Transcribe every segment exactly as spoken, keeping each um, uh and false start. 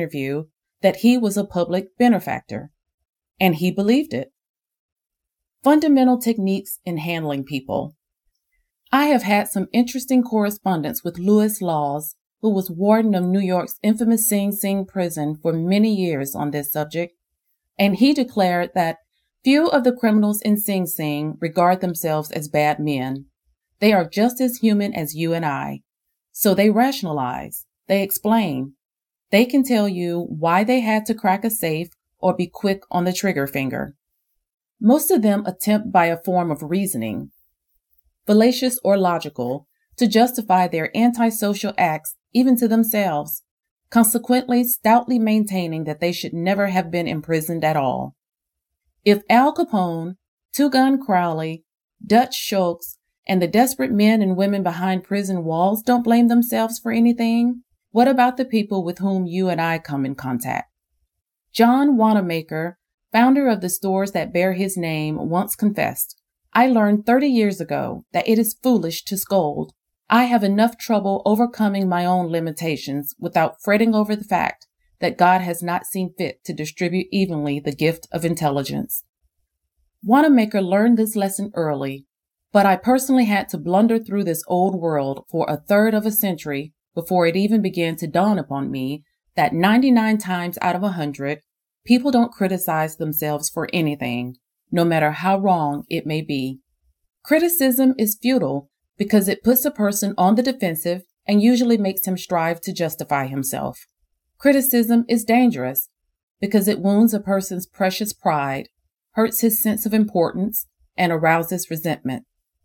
interview that he was a public benefactor, and he believed it. Fundamental techniques in handling people. I have had some interesting correspondence with Louis Laws, who was warden of New York's infamous Sing Sing prison for many years on this subject, and he declared that few of the criminals in Sing Sing regard themselves as bad men. They are just as human as you and I. So they rationalize, they explain. They can tell you why they had to crack a safe or be quick on the trigger finger. Most of them attempt by a form of reasoning, fallacious or logical, to justify their antisocial acts even to themselves, consequently stoutly maintaining that they should never have been imprisoned at all. If Al Capone, Two Gun Crowley, Dutch Schultz, and the desperate men and women behind prison walls don't blame themselves for anything, what about the people with whom you and I come in contact? John Wanamaker, founder of the stores that bear his name, once confessed, "I learned thirty years ago that it is foolish to scold. I have enough trouble overcoming my own limitations without fretting over the fact that God has not seen fit to distribute evenly the gift of intelligence." Wanamaker learned this lesson early, but I personally had to blunder through this old world for a third of a century before it even began to dawn upon me that ninety-nine times out of a hundred, people don't criticize themselves for anything, no matter how wrong it may be. Criticism is futile because it puts a person on the defensive and usually makes him strive to justify himself. Criticism is dangerous because it wounds a person's precious pride, hurts his sense of importance, and arouses resentment.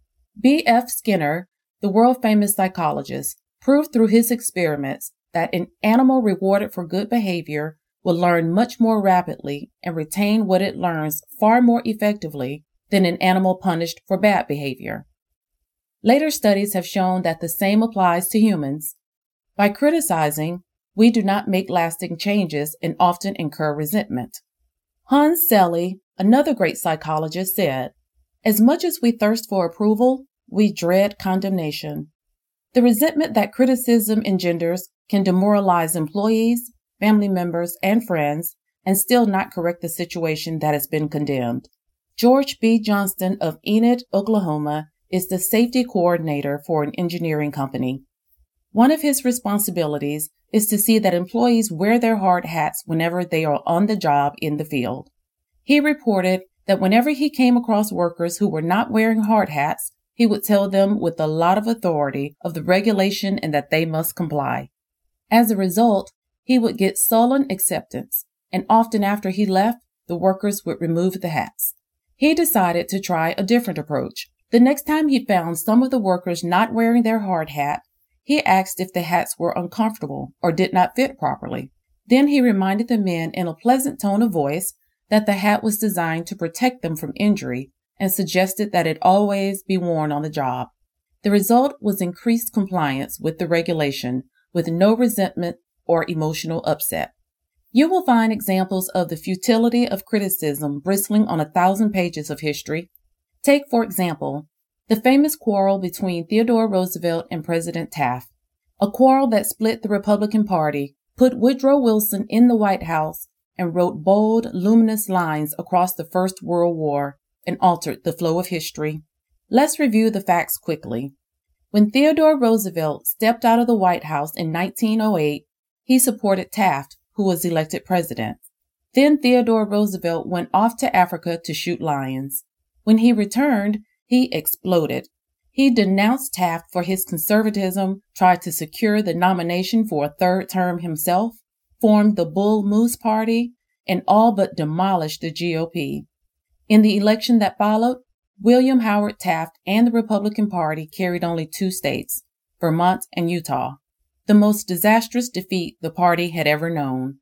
B F Skinner, the world-famous psychologist, proved through his experiments that an animal rewarded for good behavior will learn much more rapidly and retain what it learns far more effectively than an animal punished for bad behavior. Later studies have shown that the same applies to humans. By criticizing, we do not make lasting changes and often incur resentment. Hans Selye, another great psychologist, said, "As much as we thirst for approval, we dread condemnation." The resentment that criticism engenders can demoralize employees, family members, and friends, and still not correct the situation that has been condemned. George B. Johnston of Enid, Oklahoma, is the safety coordinator for an engineering company. One of his responsibilities is to see that employees wear their hard hats whenever they are on the job in the field. He reported that whenever he came across workers who were not wearing hard hats, he would tell them with a lot of authority of the regulation and that they must comply. As a result, he would get sullen acceptance, and often after he left, the workers would remove the hats. He decided to try a different approach. The next time he found some of the workers not wearing their hard hat, he asked if the hats were uncomfortable or did not fit properly. Then he reminded the men in a pleasant tone of voice that the hat was designed to protect them from injury and suggested that it always be worn on the job. The result was increased compliance with the regulation with no resentment or emotional upset. You will find examples of the futility of criticism bristling on a thousand pages of history. Take, for example, the famous quarrel between Theodore Roosevelt and President Taft, a quarrel that split the Republican Party, put Woodrow Wilson in the White House, and wrote bold, luminous lines across the First World War and altered the flow of history. Let's review the facts quickly. When Theodore Roosevelt stepped out of the White House in nineteen oh eight, he supported Taft, who was elected president. Then Theodore Roosevelt went off to Africa to shoot lions. When he returned, he exploded. He denounced Taft for his conservatism, tried to secure the nomination for a third term himself, formed the Bull Moose Party, and all but demolished the G O P. In the election that followed, William Howard Taft and the Republican Party carried only two states, Vermont and Utah, the most disastrous defeat the party had ever known.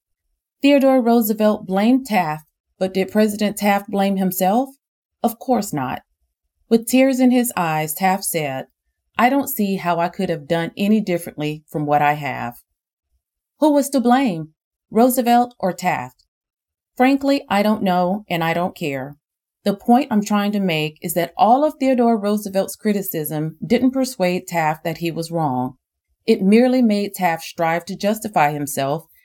Theodore Roosevelt blamed Taft, but did President Taft blame himself? Of course not. With tears in his eyes, Taft said, "I don't see how I could have done any differently from what I have." Who was to blame, Roosevelt or Taft? Frankly, I don't know, and I don't care. The point I'm trying to make is that all of Theodore Roosevelt's criticism didn't persuade Taft that he was wrong. It merely made Taft strive to justify himself